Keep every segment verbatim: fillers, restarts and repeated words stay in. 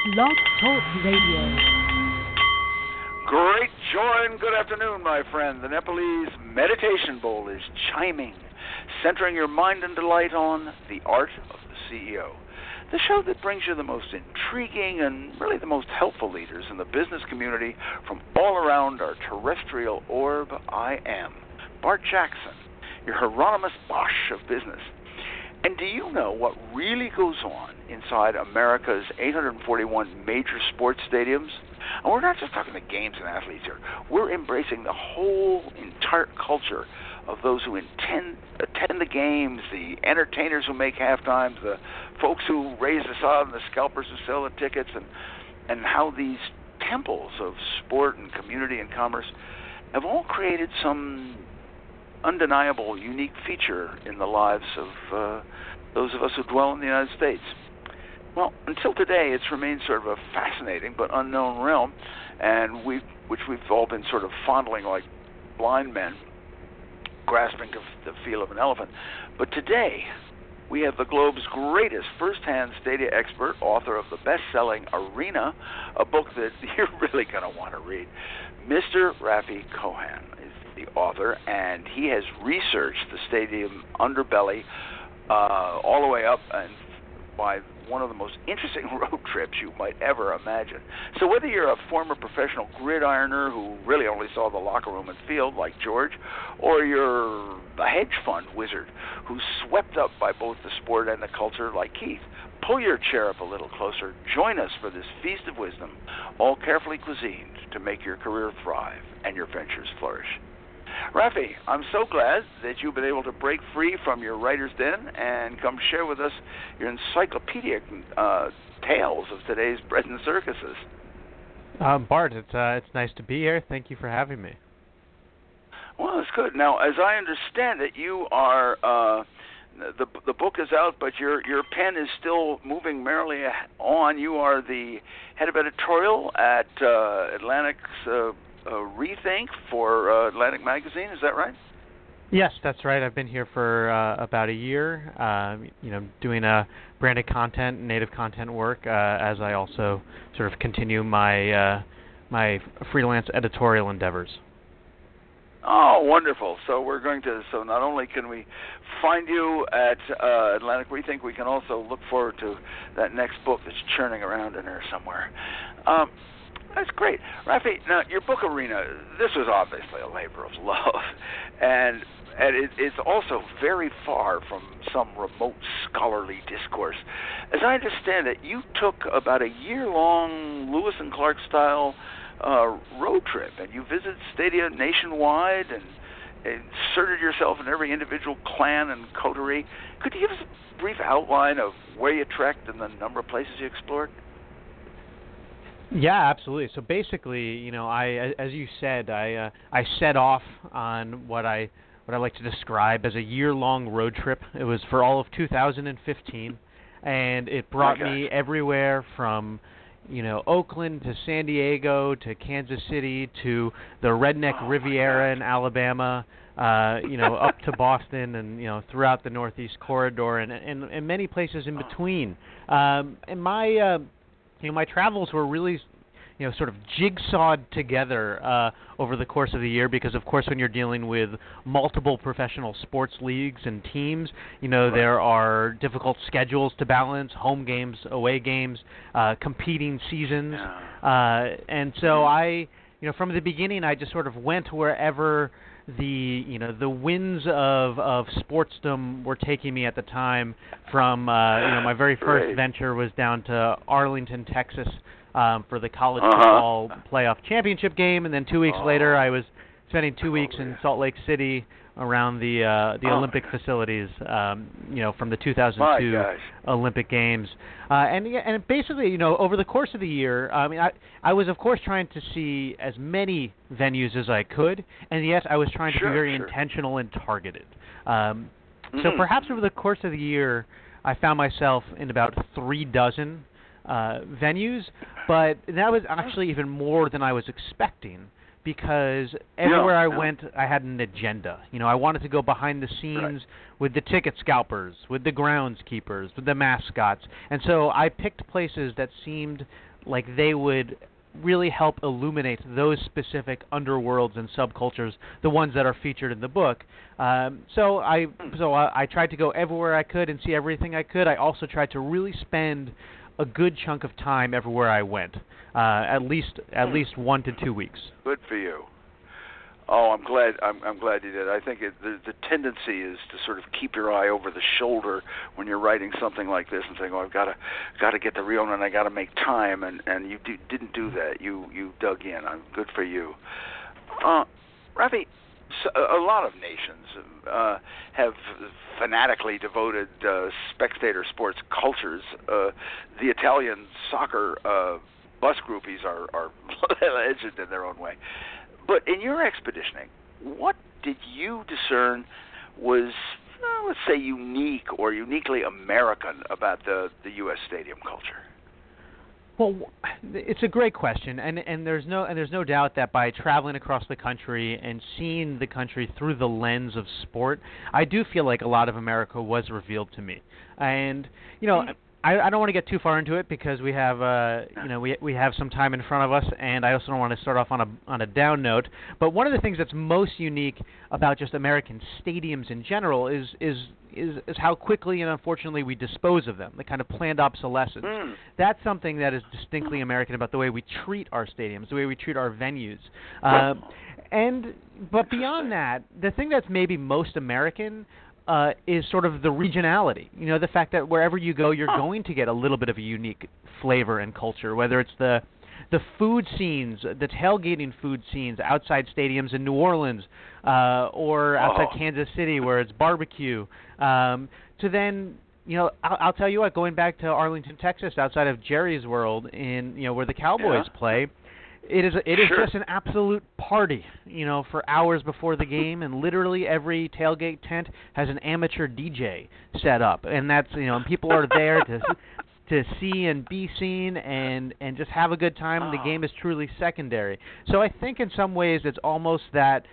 Blog Talk Radio. Great joy and good afternoon, my friend. The Nepalese Meditation Bowl is chiming, centering your mind and delight on the art of the C E O. The show that brings you the most intriguing and really the most helpful leaders in the business community from all around our terrestrial orb. I am Bart Jackson, your Hieronymus Bosch of business. And do you know what really goes on inside America's eight hundred forty-one major sports stadiums? And we're not just talking the games and athletes here. We're embracing the whole entire culture of those who intend, attend the games, the entertainers who make halftimes, the folks who raise the sod and the scalpers who sell the tickets, and, and how these temples of sport and community and commerce have all created some undeniable, unique feature in the lives of uh, those of us who dwell in the United States. Well, until today, it's remained sort of a fascinating but unknown realm, and we, which we've all been sort of fondling like blind men, grasping the feel of an elephant. But today, we have the globe's greatest first-hand stadia expert, author of the best-selling Arena, a book that you're really going to want to read. Mister Rafi Kohan is the author, and he has researched the stadium underbelly uh, all the way up and by one of the most interesting road trips you might ever imagine. So whether you're a former professional gridironer who really only saw the locker room and field like George, or you're a hedge fund wizard who's swept up by both the sport and the culture like Keith, pull your chair up a little closer. Join us for this feast of wisdom, all carefully cuisined to make your career thrive and your ventures flourish. Rafi, I'm so glad that you've been able to break free from your writer's den and come share with us your encyclopedic uh, tales of today's bread and circuses. Um, Bart, it's uh, it's nice to be here. Thank you for having me. Well, it's good. Now, as I understand it, you are uh, the the book is out, but your your pen is still moving merrily on. You are the head of editorial at uh, Atlantic's Uh, Uh, Rethink for uh, Atlantic Magazine, is that right? Yes, that's right. I've been here for uh, about a year, uh, you know, doing uh, branded content, native content work, uh, as I also sort of continue my uh, my freelance editorial endeavors. Oh, wonderful. So we're going to, so not only can we find you at uh, Atlantic Rethink, we can also look forward to that next book that's churning around in there somewhere. Um, That's great. Rafi, now, your book Arena, this was obviously a labor of love, and and it, it's also very far from some remote scholarly discourse. As I understand it, you took about a year-long Lewis and Clark-style uh, road trip, and you visited stadia nationwide and inserted yourself in every individual clan and coterie. Could you give us a brief outline of where you trekked and the number of places you explored? Yeah, absolutely. So basically, you know, I, as you said, I uh, I set off on what I what I like to describe as a year-long road trip. It was for all of two thousand fifteen, and it brought okay. me everywhere from, you know, Oakland to San Diego to Kansas City to the Redneck oh Riviera in Alabama, uh, you know, up to Boston and, you know, throughout the Northeast Corridor and and, and many places in between. Um, and my uh, You know, my travels were really, you know, sort of jigsawed together uh, over the course of the year because, of course, when you're dealing with multiple professional sports leagues and teams, you know, right. there are difficult schedules to balance, home games, away games, uh, competing seasons. Yeah. Uh, and so mm-hmm. I, you know, from the beginning, I just sort of went wherever the you know the winds of of sportsdom were taking me at the time. From uh, you know my very first Great. venture was down to Arlington, Texas, um, for the college uh-huh. football playoff championship game, and then two weeks oh. later I was spending two oh, weeks yeah. in Salt Lake City around the uh, the oh. Olympic facilities, um, you know, from the two thousand two My gosh. Olympic Games, uh, and yeah, and basically, you know, over the course of the year, I mean, I I was of course trying to see as many venues as I could, and yes, I was trying to sure, be very sure. intentional and targeted. Um, mm-hmm. So perhaps over the course of the year, I found myself in about three dozen uh, venues, but that was actually even more than I was expecting. Because everywhere yeah, I yeah. went, I had an agenda. You know, I wanted to go behind the scenes right. with the ticket scalpers, with the groundskeepers, with the mascots. And so I picked places that seemed like they would really help illuminate those specific underworlds and subcultures, the ones that are featured in the book. Um, so I so I, I tried to go everywhere I could and see everything I could. I also tried to really spend a good chunk of time everywhere I went, uh, at least at least one to two weeks. Good for you. Oh, I'm glad. I'm, I'm glad you did. I think it, the, the tendency is to sort of keep your eye over the shoulder when you're writing something like this and saying, "Oh, I've got to, got to get the real one. I got to make time." And and you do, didn't do that. You you dug in. I'm good for you. Uh, Rafi, so, a lot of nations uh, have fanatically devoted uh, spectator sports cultures. Uh, the Italian soccer uh, bus groupies are are legend in their own way. But in your expeditioning, what did you discern was, well, let's say, unique or uniquely American about the, the U S stadium culture? Well, it's a great question, and and there's no and there's no doubt that by traveling across the country and seeing the country through the lens of sport, I do feel like a lot of America was revealed to me. And you know. Mm-hmm. I, I don't want to get too far into it because we have, uh, you know, we we have some time in front of us, and I also don't want to start off on a on a down note. But one of the things that's most unique about just American stadiums in general is is is, is how quickly and unfortunately we dispose of them, the kind of planned obsolescence. Mm. That's something that is distinctly American about the way we treat our stadiums, the way we treat our venues. Uh, and but beyond that, the thing that's maybe most American Uh, is sort of the regionality. You know, the fact that wherever you go, you're going to get a little bit of a unique flavor and culture, whether it's the the food scenes, the tailgating food scenes outside stadiums in New Orleans uh, or outside oh. Kansas City where it's barbecue, um, to then, you know, I'll, I'll tell you what, going back to Arlington, Texas, outside of Jerry's World, in, you know, where the Cowboys yeah. play, It is it is sure. just an absolute party, you know, for hours before the game, and literally every tailgate tent has an amateur D J set up, and that's, you know, and people are there to to see and be seen and and just have a good time. And the game is truly secondary. So I think in some ways it's almost that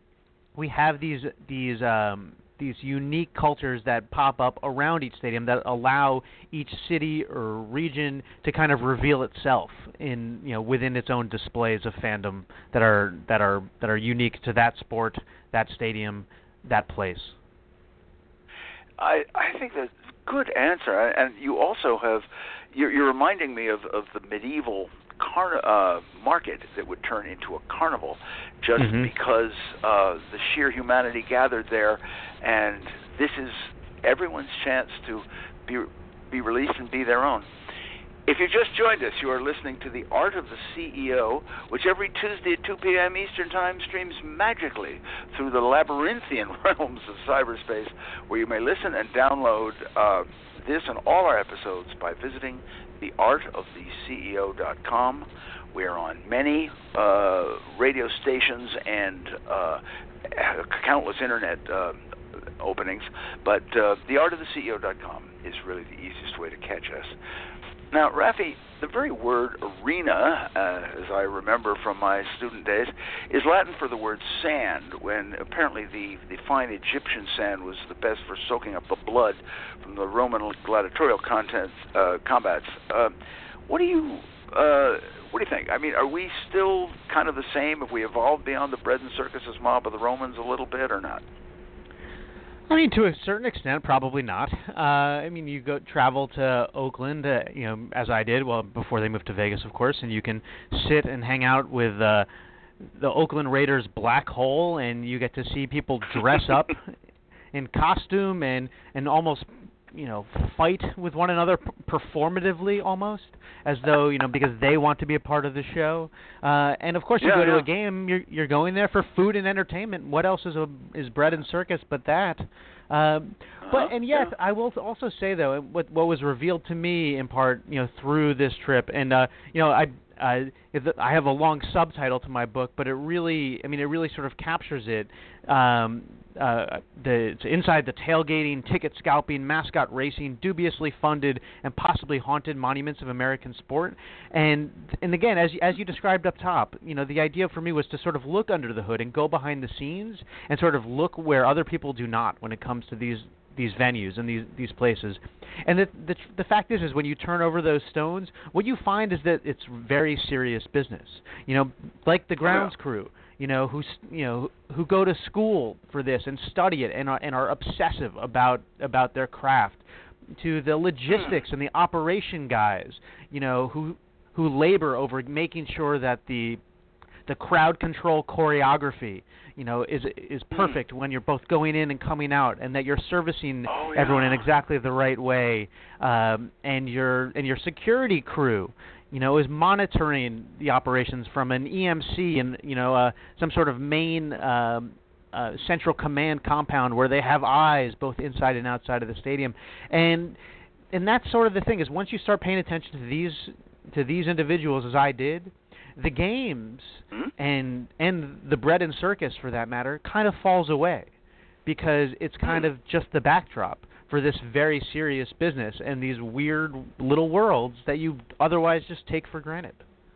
we have these these um, these unique cultures that pop up around each stadium that allow each city or region to kind of reveal itself in, you know, within its own displays of fandom that are that are that are unique to that sport, that stadium, that place. I I think that's a good answer, and you also have you're, you're reminding me of, of the medieval Car- uh, market that would turn into a carnival just mm-hmm. because uh, the sheer humanity gathered there, and this is everyone's chance to be be released and be their own. If you just joined us, you are listening to The Art of the C E O, which every Tuesday at two p.m. Eastern Time streams magically through the labyrinthian realms of cyberspace, where you may listen and download uh, this and all our episodes by visiting the art of the C E O dot com. We are on many uh, radio stations and uh, countless internet uh, openings, but uh, the art of the C E O dot com is really the easiest way to catch us. Now, Rafi, the very word arena, uh, as I remember from my student days, is Latin for the word sand, when apparently the, the fine Egyptian sand was the best for soaking up the blood from the Roman gladiatorial contents, uh, combats. Uh, what do you uh, what do you think? I mean, are we still kind of the same? Have we evolved beyond the bread and circuses mob of the Romans a little bit, or not? I mean, to a certain extent, probably not. Uh, I mean, you go travel to Oakland, uh, you know, as I did, well, before they moved to Vegas, of course, and you can sit and hang out with uh, the Oakland Raiders black hole, and you get to see people dress up in costume and, and almost, you know, fight with one another p- performatively almost, as though, you know, because they want to be a part of the show. Uh, and, of course, you yeah, go yeah. to a game, you're, you're going there for food and entertainment. What else is a, is bread and circus but that? Um, but uh-huh. and yes, yeah. I will also say, though, what what was revealed to me in part, you know, through this trip, and, uh, you know, I I, I have a long subtitle to my book, but it really, I mean, it really sort of captures it. Um, uh, the it's inside the tailgating, ticket scalping, mascot racing, dubiously funded and possibly haunted monuments of American sport. And and again, as as you described up top, you know, the idea for me was to sort of look under the hood and go behind the scenes and sort of look where other people do not when it comes to these these venues and these these places. And the, the the fact is, is when you turn over those stones, what you find is that it's very serious business. You know, like the grounds crew, you know, who you know who go to school for this and study it and are and are obsessive about about their craft. To the logistics and the operation guys, you know, who who labor over making sure that the the crowd control choreography, you know, is is perfect mm. when you're both going in and coming out, and that you're servicing oh, yeah. everyone in exactly the right way, um, and your and your security crew, you know, is monitoring the operations from an E M C and you know uh, some sort of main um, uh, central command compound where they have eyes both inside and outside of the stadium, and and that's sort of the thing is once you start paying attention to these to these individuals as I did. The games hmm? and and the bread and circus, for that matter, kind of falls away because it's kind hmm. of just the backdrop for this very serious business and these weird little worlds that you otherwise just take for granted.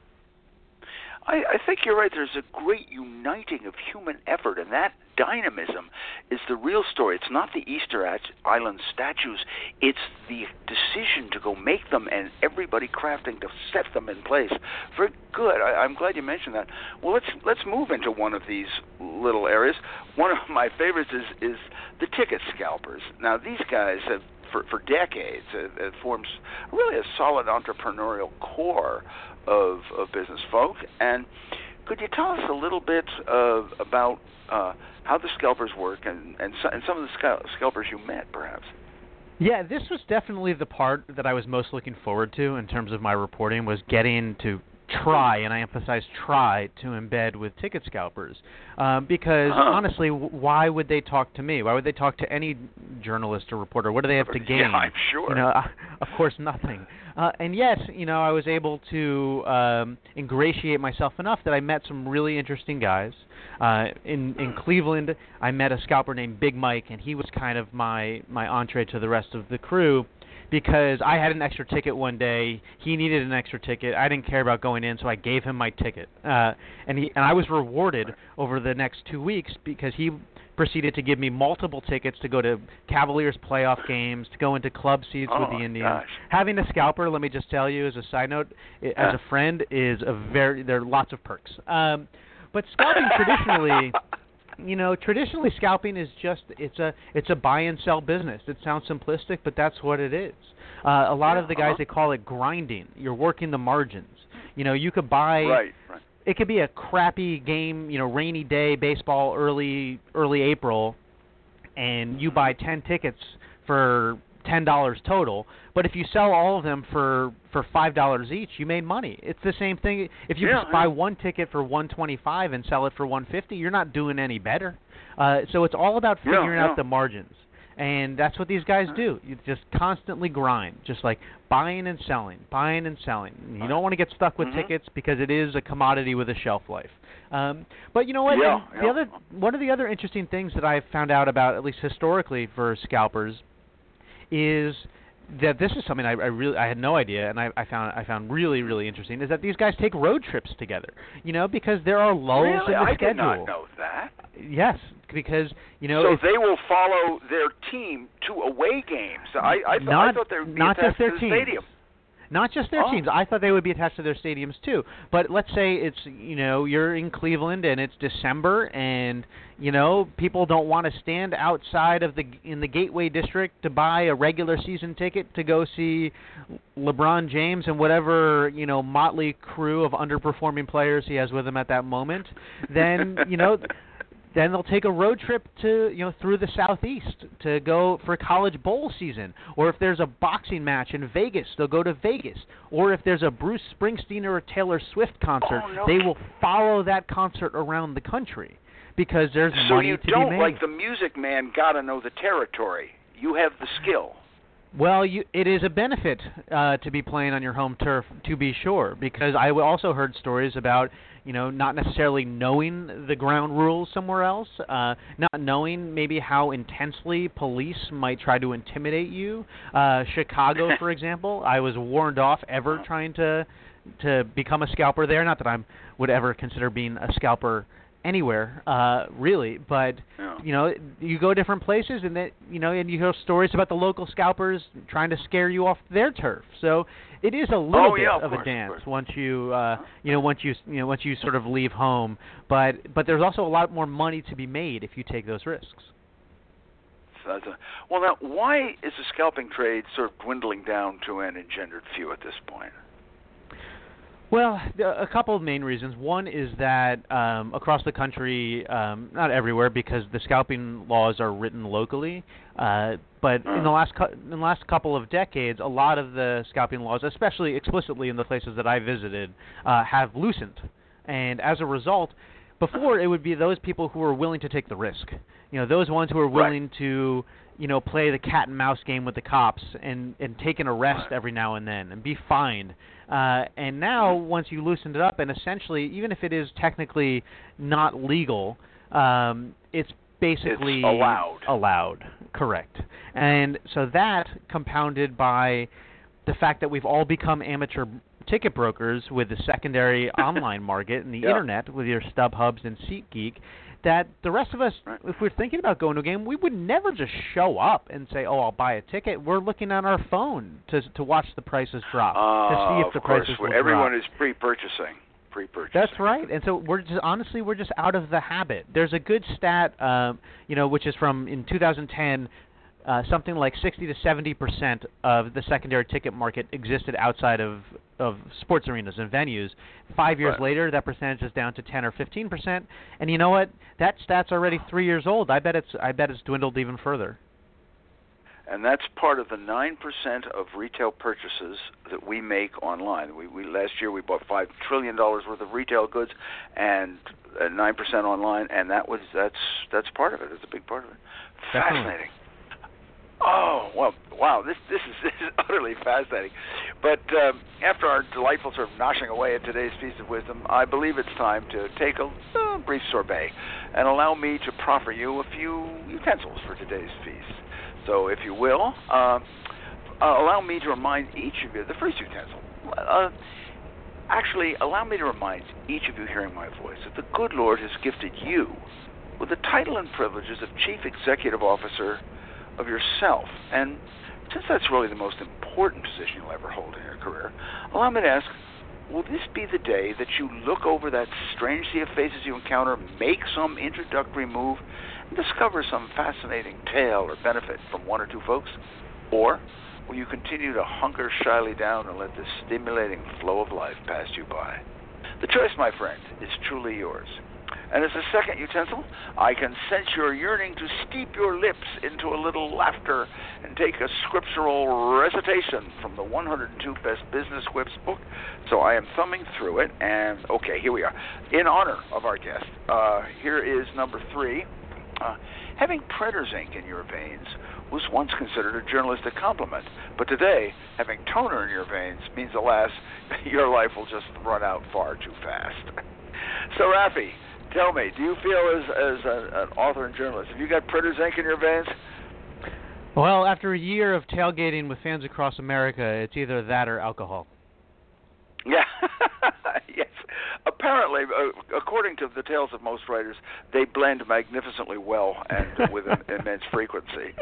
I, I think you're right. There's a great uniting of human effort, and that dynamism is the real story. It's not the Easter Island statues. It's the decision to go make them and everybody crafting to set them in place. Very good. I, I'm glad you mentioned that. Well, let's let's move into one of these little areas. One of my favorites is, is the ticket scalpers. Now, these guys have, for, for decades, it, it forms really a solid entrepreneurial core of, of business folk. And could you tell us a little bit uh, about uh, how the scalpers work and, and, so, and some of the scal- scalpers you met, perhaps? Yeah, this was definitely the part that I was most looking forward to in terms of my reporting, was getting to try, and I emphasize try, to embed with ticket scalpers. Um, because, uh-huh. honestly, w- why would they talk to me? Why would they talk to any journalist or reporter? What do they have to gain? Yeah, I'm sure. You know, uh, of course, nothing. Uh, and yes, you know, I was able to um, ingratiate myself enough that I met some really interesting guys. Uh, in in Cleveland, I met a scalper named Big Mike, and he was kind of my, my entree to the rest of the crew, because I had an extra ticket one day. He needed an extra ticket. I didn't care about going in, so I gave him my ticket. Uh, and he and I was rewarded over the next two weeks because he proceeded to give me multiple tickets to go to Cavaliers playoff games, to go into club seats oh, with the Indians. Gosh. Having a scalper, let me just tell you as a side note, it, as a friend, is a very there are lots of perks. Um, but scalping traditionally. You know, traditionally scalping is just it's a it's a buy and sell business. It sounds simplistic, but that's what it is. Uh, a lot yeah, of the guys uh-huh. they call it grinding. You're working the margins. You know, you could buy. Right, right. It could be a crappy game. You know, rainy day baseball, early early April, and you buy ten tickets for ten dollars total. But if you sell all of them for, for five dollars each, you made money. It's the same thing. If you yeah, just buy yeah. one ticket for one twenty-five and sell it for one fifty, you're not doing any better. Uh, so it's all about figuring yeah, yeah. out the margins. And that's what these guys do. You just constantly grind, just like buying and selling, buying and selling. You don't want to get stuck with mm-hmm. tickets because it is a commodity with a shelf life. Um, but you know what? Yeah, the yeah. other one of the other interesting things that I've found out about, at least historically for scalpers, is that this is something I, I really I had no idea, and I, I found I found really really interesting, is that these guys take road trips together. You know, because there are lulls really? in the I schedule. did not know that. Yes, because you know. So if, they will follow their team to away games. I, I, thought, not, I thought they would be not attached just their to the teams. stadium. Not just their oh. teams. I thought they would be attached to their stadiums too. But let's say it's, you know, you're in Cleveland and it's December and, you know, people don't want to stand outside of the in the Gateway District to buy a regular season ticket to go see LeBron James and whatever, you know, motley crew of underperforming players he has with him at that moment. Then, you know, then they'll take a road trip to, you know, through the Southeast to go for college bowl season. Or if there's a boxing match in Vegas, they'll go to Vegas. Or if there's a Bruce Springsteen or a Taylor Swift concert, oh, no. they will follow that concert around the country because there's so money you to be don't, made. like the music man, got to know the territory. You have the skill. Well, you, it is a benefit uh, to be playing on your home turf, to be sure, because I also heard stories about, you know, not necessarily knowing the ground rules somewhere else, uh, not knowing maybe how intensely police might try to intimidate you. Uh, Chicago, for example, I was warned off ever trying to to become a scalper there. Not that I would ever consider being a scalper anywhere, uh, really. But Yeah. you know, you go different places, and that you know, and you hear stories about the local scalpers trying to scare you off their turf. So it is a little Oh, bit yeah, of of course, a dance of course. once you, uh, you know, once you, you know, once you sort of leave home. But but there's also a lot more money to be made if you take those risks. So that's a, well, now, why is the scalping trade sort of dwindling down to an engendered few at this point? Well, a couple of main reasons. One is that um, across the country, um, not everywhere, because the scalping laws are written locally, uh, but in the last cu- in the last couple of decades, a lot of the scalping laws, especially explicitly in the places that I visited, uh, have loosened, and as a result, before it would be those people who were willing to take the risk, you know, those ones who are willing Right. to, you know, play the cat and mouse game with the cops and and take an arrest Right. every now and then and be fined. Uh, and now, once you loosened it up, and essentially, even if it is technically not legal, um, it's basically It's allowed. Allowed, correct. And so that, compounded by the fact that we've all become amateur ticket brokers with the secondary online market and the Yeah. internet with your StubHubs and SeatGeek, that the rest of us, Right. if we're thinking about going to a game, we would never just show up and say, "Oh, I'll buy a ticket." We're looking on our phone to to watch the prices drop, to see Uh, if the of course, prices will everyone drop. is pre-purchasing. Pre-purchasing. That's right, and so we're just honestly we're just out of the habit. There's a good stat, um, you know, which is from in two thousand ten. Uh, something like sixty to seventy percent of the secondary ticket market existed outside of, of sports arenas and venues. Five years Right. later, that percentage is down to ten or fifteen percent. And you know what? That stat's already three years old. I bet it's I bet it's dwindled even further. And that's part of the nine percent of retail purchases that we make online. We, we last year we bought five trillion dollars worth of retail goods, and uh, nine percent online, and that was that's that's part of it. It's a big part of it. Definitely. Fascinating. Oh, well, wow, this this is, this is utterly fascinating. But um, after our delightful sort of noshing away at today's Feast of Wisdom, I believe it's time to take a uh, brief sorbet and allow me to proffer you a few utensils for today's feast. So if you will, uh, uh, allow me to remind each of you, the first utensil, uh, actually allow me to remind each of you hearing my voice that the good Lord has gifted you with the title and privileges of Chief Executive Officer of yourself. And since that's really the most important position you'll ever hold in your career, allow me to ask, will this be the day that you look over that strange sea of faces you encounter, make some introductory move, and discover some fascinating tale or benefit from one or two folks? Or will you continue to hunker shyly down and let the stimulating flow of life pass you by? The choice, my friend, is truly yours. And as a second utensil, I can sense your yearning to steep your lips into a little laughter and take a scriptural recitation from the one hundred two Best Business Quips book. So I am thumbing through it, and okay, here we are. In honor of our guest, uh, here is number three. Uh, having printer's ink in your veins was once considered a journalistic compliment, but today, having toner in your veins means, alas, your life will just run out far too fast. So, Rafi, tell me, do you feel as as a, an author and journalist, have you got printer's ink in your veins? Well, after a year of tailgating with fans across America, it's either that or alcohol. Yeah, yes. Apparently, uh, according to the tales of most writers, they blend magnificently well and with an immense frequency.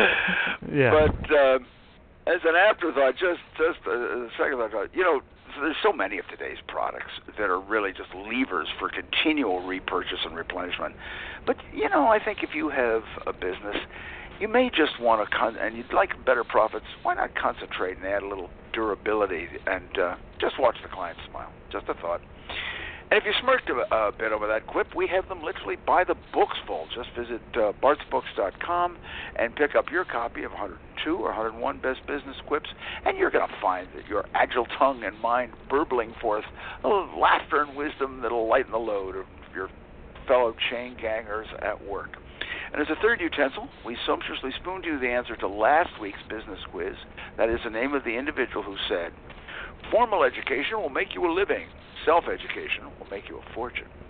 Yeah. But uh, as an afterthought, just just a, a second thought, you know, there's so many of today's products that are really just levers for continual repurchase and replenishment. But, you know, I think if you have a business, you may just want to, con- and you'd like better profits, why not concentrate and add a little durability and uh, just watch the client smile. Just a thought. And if you smirked a, a bit over that quip, we have them literally by the books full. Just visit uh, barts books dot com and pick up your copy of one hundred two or one hundred one Best Business Quips, and you're going to find that your agile tongue and mind burbling forth a little laughter and wisdom that'll lighten the load of your fellow chain gangers at work. And as a third utensil, we sumptuously spooned you the answer to last week's business quiz. That is the name of the individual who said, formal education will make you a living. Self-education will make you a fortune.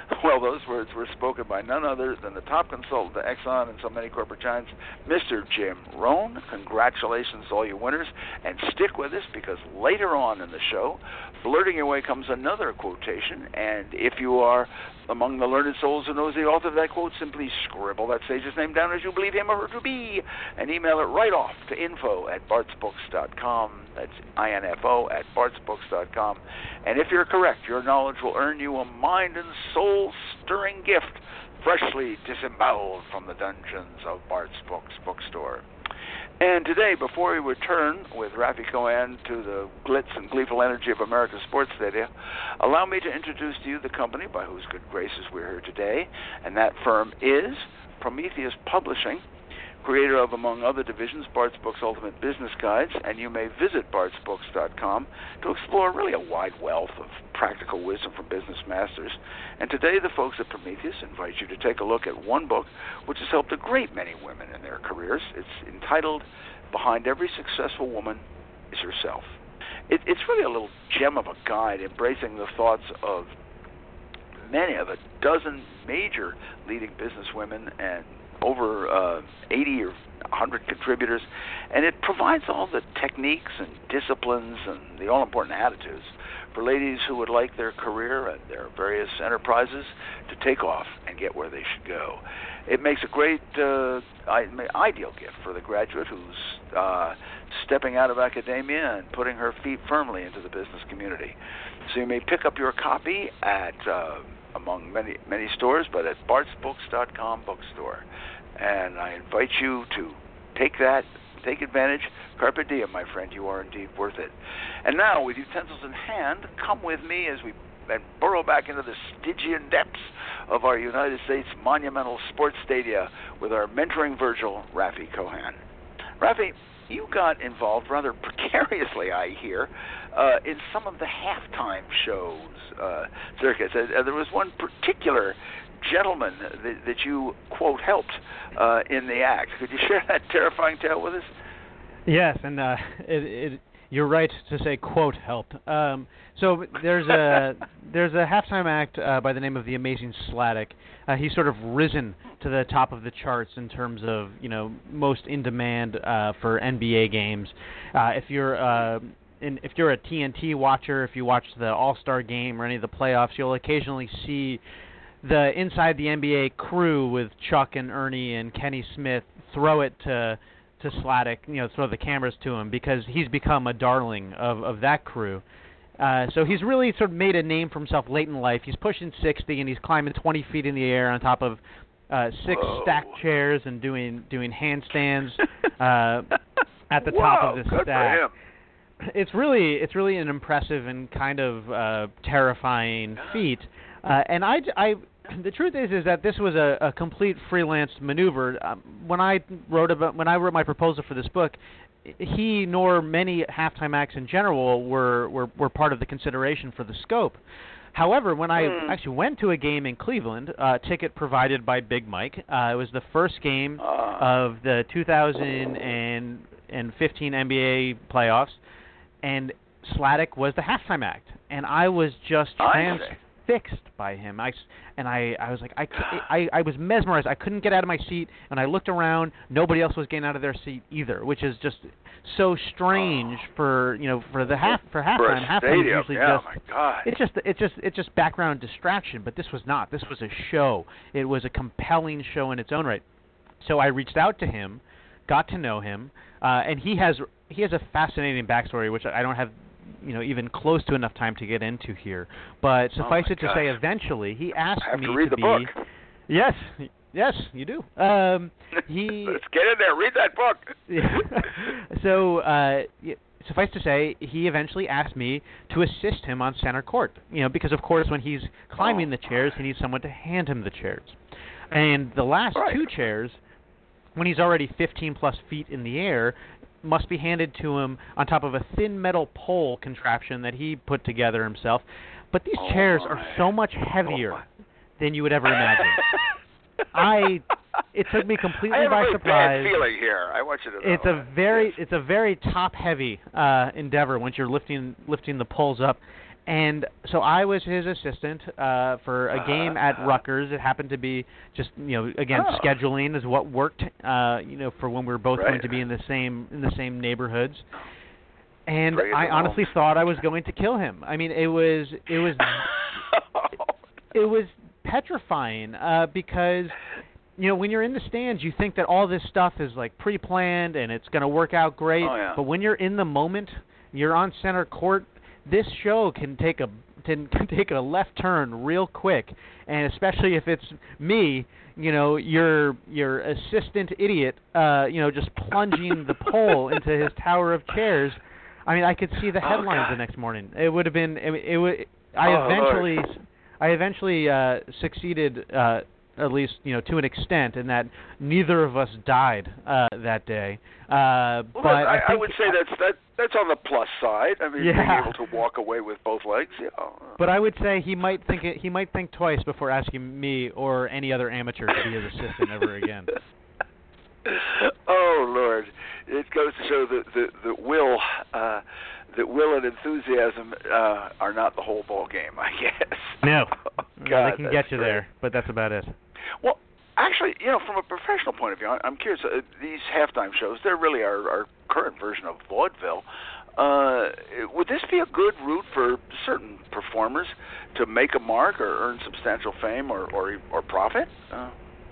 Well, those words were spoken by none other than the top consultant to Exxon and so many corporate giants, Mister Jim Rohn. Congratulations to all you winners, and stick with us because later on in the show, blurting your way comes another quotation, and if you are among the learned souls who knows the author of that quote, simply scribble that sage's name down as you believe him or her to be, and email it right off to info at bartsbooks dot com. That's I N F O at bartsbooks dot com. And if you're correct, your knowledge will earn you a mind and soul-stirring gift, freshly disemboweled from the dungeons of Bart's Books bookstore. And today, before we return with Rafi Kohan to the glitz and gleeful energy of America's sports stadia, allow me to introduce to you the company by whose good graces we're here today, and that firm is Prometheus Publishing, creator of, among other divisions, Bart's Books Ultimate Business Guides, and you may visit barts books dot com to explore really a wide wealth of practical wisdom from business masters. And today the folks at Prometheus invite you to take a look at one book which has helped a great many women in their careers. It's entitled Behind Every Successful Woman is Herself. It, it's really a little gem of a guide embracing the thoughts of many of a dozen major leading businesswomen and over uh, eighty or one hundred contributors, and it provides all the techniques and disciplines and the all-important attitudes for ladies who would like their career and their various enterprises to take off and get where they should go. It makes a great uh, ideal gift for the graduate who's uh, stepping out of academia and putting her feet firmly into the business community. So you may pick up your copy at uh, among many many stores, but at barts books dot com bookstore. And I invite you to take that, take advantage. Carpe diem, my friend, you are indeed worth it. And now, with utensils in hand, come with me as we and burrow back into the Stygian depths of our United States monumental sports stadia with our mentoring Virgil, Rafi Kohan. Rafi, you got involved rather precariously, I hear, uh, in some of the halftime shows uh, circuits. Uh, there was one particular gentleman that, that you, quote, helped uh, in the act. Could you share that terrifying tale with us? Yes, and uh, it, it, you're right to say, quote, helped. Um, so there's a there's a halftime act uh, by the name of The Amazing Sladek. Uh, he's sort of risen to the top of the charts in terms of, you know, most in demand uh, for N B A games. Uh, if you're uh, in, if you're a T N T watcher, if you watch the All-Star game or any of the playoffs, you'll occasionally see the inside the N B A crew with Chuck and Ernie and Kenny Smith throw it to to Sladek, you know, throw the cameras to him because he's become a darling of, of that crew. Uh, so he's really sort of made a name for himself late in life. He's pushing sixty and he's climbing twenty feet in the air on top of uh, six Whoa. stacked chairs and doing doing handstands uh, at the Whoa, top of the good stack. For him. It's really it's really an impressive and kind of uh, terrifying feat. Uh, and I, I the truth is is that this was a, a complete freelance maneuver. Um, when I wrote about when I wrote my proposal for this book, he nor many halftime acts in general were, were, were part of the consideration for the scope. However, when I mm. actually went to a game in Cleveland, uh, ticket provided by Big Mike, uh, it was the first game uh. of the two thousand fifteen N B A playoffs, and Sladek was the halftime act, and I was just transfixed by him. I, and I, I was like, I, I, I was mesmerized. I couldn't get out of my seat, and I looked around. Nobody else was getting out of their seat either, which is just so strange oh. for you know for the half for halftime. For a halftime stadium. is usually yeah, just my God. it's just it's just it's just background distraction. But this was not. This was a show. It was a compelling show in its own right. So I reached out to him, got to know him, uh, and he has he has a fascinating backstory, which I don't have. You know, even close to enough time to get into here. But suffice oh it to gosh. say, eventually he asked I have me to read to the be. book. Yes, yes, you do. Um, he. Let's get in there. Read that book. Yeah. So, uh, suffice to say, he eventually asked me to assist him on center court. You know, because of course, when he's climbing oh, the chairs, he needs someone to hand him the chairs. And the last right. two chairs, when he's already fifteen plus feet in the air, must be handed to him on top of a thin metal pole contraption that he put together himself. But these oh chairs my. are so much heavier oh than you would ever imagine. I, it took me completely I have by a very surprise. bad feeling here. I want you to know. It's a that. very Yes. it's a very top heavy uh, endeavor once you're lifting lifting the poles up. And so I was his assistant uh, for a game at Rutgers. It happened to be just, you know, again, oh. scheduling is what worked, uh, you know, for when we were both right. going to be in the same in the same neighborhoods. And Bring it I home. honestly thought I was going to kill him. I mean, it was it was it was petrifying uh, because, you know, when you're in the stands, you think that all this stuff is like pre-planned and it's going to work out great. Oh, yeah. But when you're in the moment, you're on center court. This show can take a can, can take a left turn real quick, and especially if it's me, you know, your your assistant idiot, uh, you know, just plunging the pole into his tower of chairs. I mean, I could see the headlines oh, the next morning. It would have been. It, it would. I oh, eventually, Lord. I eventually uh, succeeded. Uh, at least, you know, to an extent, in that neither of us died uh, that day. Uh, Well, but I, I, think, I would say that's that that's on the plus side. I mean, Yeah. being able to walk away with both legs. Yeah. But I would say he might think it, he might think twice before asking me or any other amateur to be his assistant ever again. Oh Lord, it goes to show that that, that will uh, that will and enthusiasm uh, are not the whole ball game, I guess. No, Oh, Well, God, they can that's get you great. there, but that's about it. Well, actually, you know, from a professional point of view, I- I'm curious. Uh, these halftime shows, they're really our, our current version of vaudeville. Uh, would this be a good route for certain performers to make a mark or earn substantial fame or or, or profit? Uh,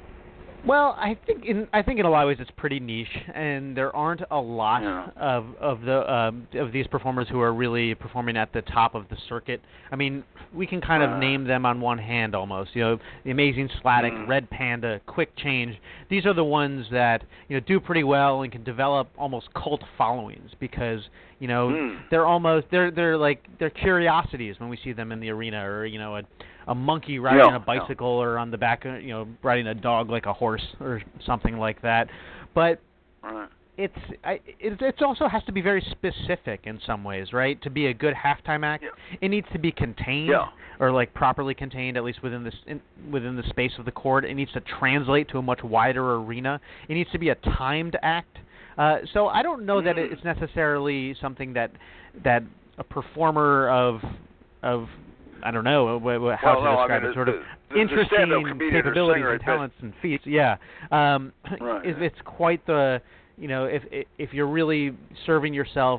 Well, I think in I think in a lot of ways it's pretty niche, and there aren't a lot Yeah. of of the um, of these performers who are really performing at the top of the circuit. I mean, we can kind of Uh. name them on one hand almost. You know, the Amazing Sladek, Mm. Red Panda, Quick Change. These are the ones that, you know, do pretty well and can develop almost cult followings because, you know, Mm. they're almost they're they're like they're curiosities when we see them in the arena, or, you know, a a monkey riding Yeah, on a bicycle or on the back of, you know, riding a dog like a horse or something like that. But right. it's I, it, it also has to be very specific in some ways, right? To be a good halftime act, Yeah. it needs to be contained Yeah. or like properly contained, at least within the in, within the space of the court. It needs to translate to a much wider arena. It needs to be a timed act. Uh, so I don't know that Mm. it's necessarily something that that a performer of of I don't know wh- wh- how Well, to no, I describe mean, it. Sort the- of the- the interesting stand-up comedian or capabilities singer and at best. talents and feats. Yeah, um, Right, if yeah. it's quite the, you know, if if you're really serving yourself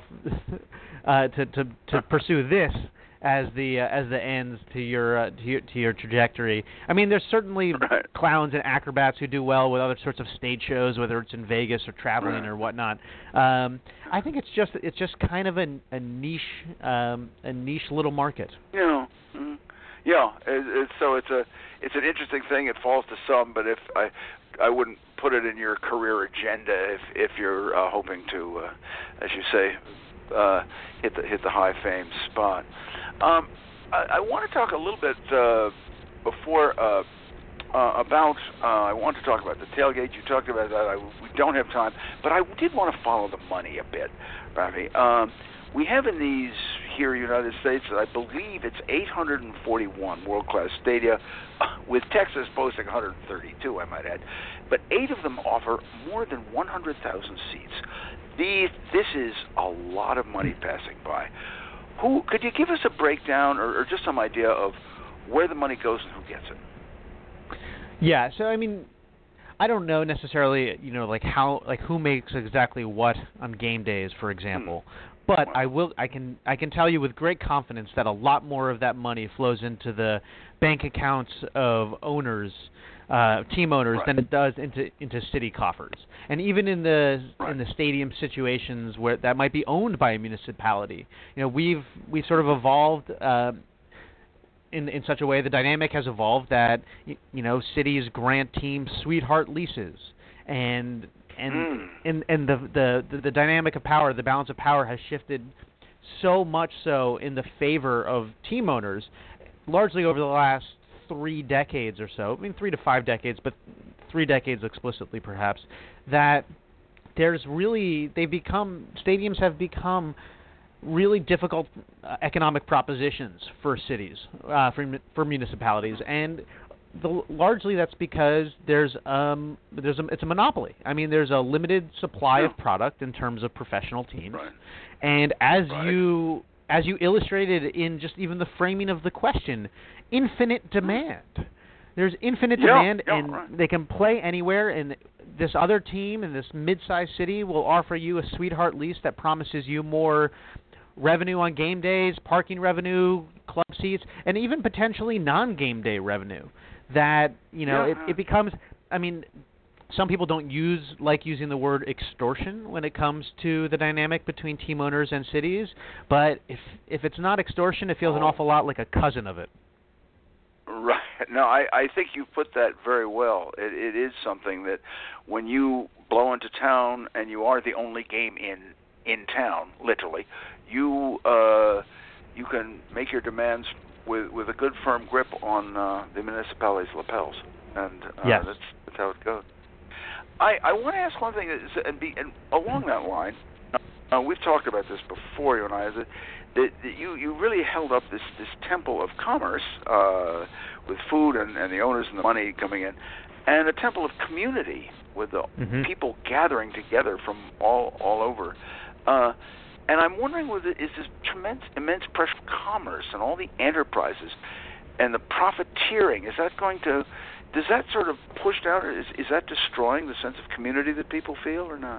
uh, to to to pursue this as the uh, as the ends to your uh, to your to your trajectory. I mean, there's certainly Right. clowns and acrobats who do well with other sorts of stage shows, whether it's in Vegas or traveling Right. or whatnot. Um, I think it's just it's just kind of a, a niche um, a niche little market. You know, mm, yeah. It, it's so it's a it's an interesting thing. It falls to some, but if I I wouldn't put it in your career agenda if if you're uh, hoping to, uh, as you say, uh, hit the hit the high fame spot. Um, I, I want to talk a little bit uh, before uh, uh, about. Uh, I want to talk about the tailgate. You talked about that. I, we don't have time, but I did want to follow the money a bit, Rafi. Um, we have in these here in the United States, I believe it's eight hundred forty-one world-class stadia, with Texas boasting one hundred thirty-two, I might add. But eight of them offer more than one hundred thousand seats. These, this is a lot of money passing by. Who could you give us a breakdown or, or just some idea of where the money goes and who gets it? Yeah, so I mean, I don't know necessarily, you know, like how, like who makes exactly what on game days, for example. But I will, I can, I can tell you with great confidence that a lot more of that money flows into the bank accounts of owners, uh, team owners, Right. than it does into into city coffers. And even in the Right. in the stadium situations where that might be owned by a municipality, you know, we've we've sort of evolved. Uh, In, in such a way, the dynamic has evolved that y- you know cities grant teams sweetheart leases, and and Mm. and, and the, the, the the dynamic of power, the balance of power, has shifted so much so in the favor of team owners, largely over the last three decades or so. I mean, three to five decades, but three decades explicitly, perhaps. That there's really they've become stadiums have become really difficult uh, economic propositions for cities, uh, for for municipalities, and the, largely that's because there's um there's a, it's a monopoly. I mean, there's a limited supply yeah. of product in terms of professional teams, right. and as right. you as you illustrated in just even the framing of the question, infinite demand. There's infinite yeah, demand, yeah, and right. they can play anywhere. And this other team in this mid-sized city will offer you a sweetheart lease that promises you more revenue on game days, parking revenue, club seats, and even potentially non-game day revenue. That, you know, yeah. it, it becomes, I mean, some people don't use like using the word extortion when it comes to the dynamic between team owners and cities, but if if it's not extortion, it feels oh. an awful lot like a cousin of it. Right. No, I, I think you put that very well. It, it is something that when you blow into town and you are the only game in, in town, literally, you uh, you can make your demands with with a good firm grip on uh, the municipality's lapels, and uh, yes. that's that's how it goes. I, I want to ask one thing, and, be, and along that line, uh, we've talked about this before, you and I, is that, that, that you, you really held up this, this temple of commerce uh, with food and, and the owners and the money coming in, and a temple of community with the mm-hmm. people gathering together from all all over. Uh, and I'm wondering, whether is this tremendous, immense pressure of commerce and all the enterprises and the profiteering, is that going to... Does that sort of push down, or is, is that destroying the sense of community that people feel, or not?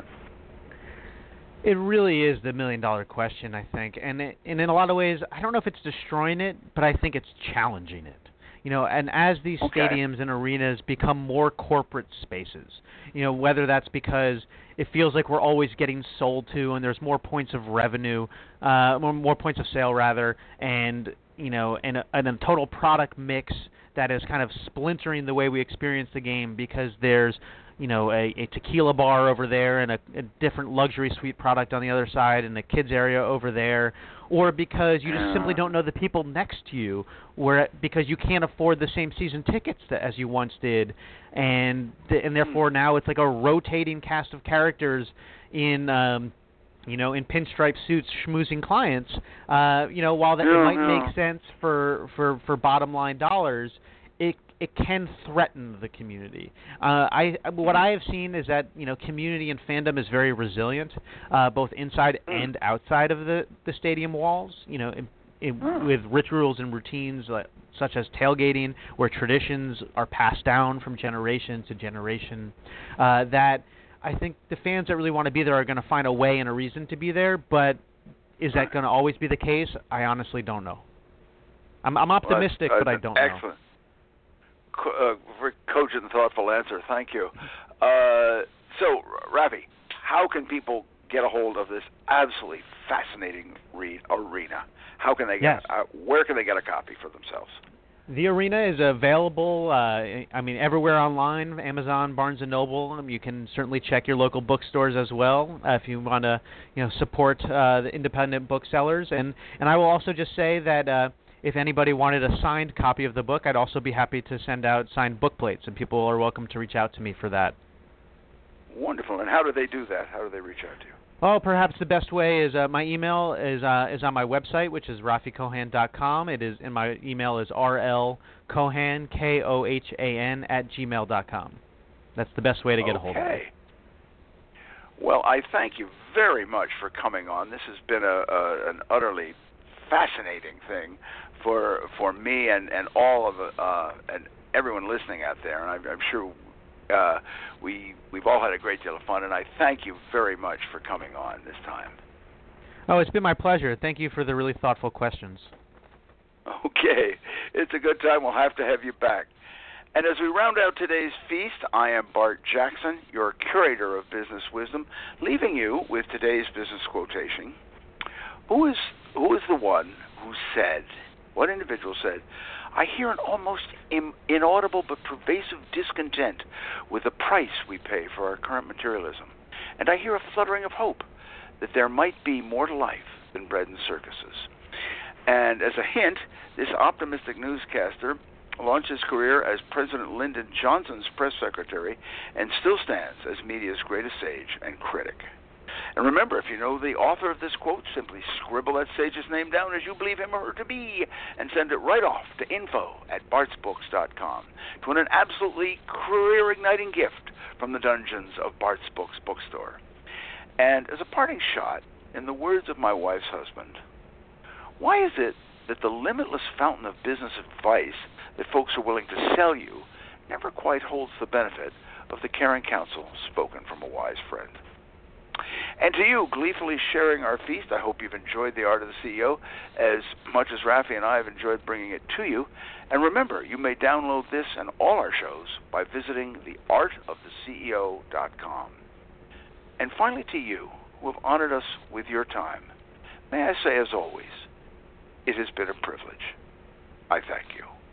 It really is the million-dollar question, I think. And, it, and in a lot of ways, I don't know if it's destroying it, but I think it's challenging it. You know, and as these okay. stadiums and arenas become more corporate spaces, you know, whether that's because it feels like we're always getting sold to and there's more points of revenue, uh, more, more points of sale, rather, and, you know, and a, and a total product mix that is kind of splintering the way we experience the game because there's, you know, a, a tequila bar over there and a, a different luxury suite product on the other side and a kids area over there, or because you just simply don't know the people next to you, where because you can't afford the same season tickets that, as you once did, and and therefore now it's like a rotating cast of characters in. Um, you know, in pinstripe suits, schmoozing clients, uh, you know, while that yeah, it might yeah. make sense for, for, for bottom line dollars, it it can threaten the community. Uh, I what I have seen is that, you know, community and fandom is very resilient, uh, both inside mm. and outside of the, the stadium walls. You know, in, in, mm. with rituals and routines like, such as tailgating, where traditions are passed down from generation to generation, uh, that. I think the fans that really want to be there are going to find a way and a reason to be there, but is that going to always be the case? I honestly don't know. I'm, I'm optimistic, well, but I don't excellent. know. Excellent. Uh, very cogent and thoughtful answer. Thank you. Uh, so, Rafi, how can people get a hold of this absolutely fascinating re- arena? How can they get? Yes. Uh, where can they get a copy for themselves? The arena is available, uh, I mean, everywhere online, Amazon, Barnes and Noble. Um, you can certainly check your local bookstores as well uh, if you want to, you know, support uh, the independent booksellers. And, and I will also just say that uh, if anybody wanted a signed copy of the book, I'd also be happy to send out signed book plates, and people are welcome to reach out to me for that. Wonderful. And how do they do that? How do they reach out to you? Well, perhaps the best way is uh, my email is uh, is on my website, which is rafi kohan dot com. It is, and my email is rlkohan, K O H A N, at gmail dot com. That's the best way to get okay. a hold of me. Well, I thank you very much for coming on. This has been a, a an utterly fascinating thing for for me and, and all of uh, and everyone listening out there, and I'm, I'm sure. Uh, we, we've all had a great deal of fun, and I thank you very much for coming on this time. Oh, it's been my pleasure. Thank you for the really thoughtful questions. Okay. It's a good time. We'll have to have you back. And as we round out today's feast, I am Bart Jackson, your curator of business wisdom, leaving you with today's business quotation. Who is, who is the one who said, what individual said, I hear an almost in, inaudible but pervasive discontent with the price we pay for our current materialism. And I hear a fluttering of hope that there might be more to life than bread and circuses. And as a hint, this optimistic newscaster launched his career as President Lyndon Johnson's press secretary and still stands as media's greatest sage and critic. And remember, if you know the author of this quote, simply scribble that sage's name down as you believe him or her to be and send it right off to info at barts books dot com to win an absolutely career-igniting gift from the dungeons of Bart's Books bookstore. And as a parting shot, in the words of my wife's husband, why is it that the limitless fountain of business advice that folks are willing to sell you never quite holds the benefit of the caring counsel spoken from a wise friend? And to you, gleefully sharing our feast, I hope you've enjoyed The Art of the C E O as much as Rafi and I have enjoyed bringing it to you. And remember, you may download this and all our shows by visiting the art of the C E O dot com. And finally to you, who have honored us with your time, may I say as always, it has been a privilege. I thank you.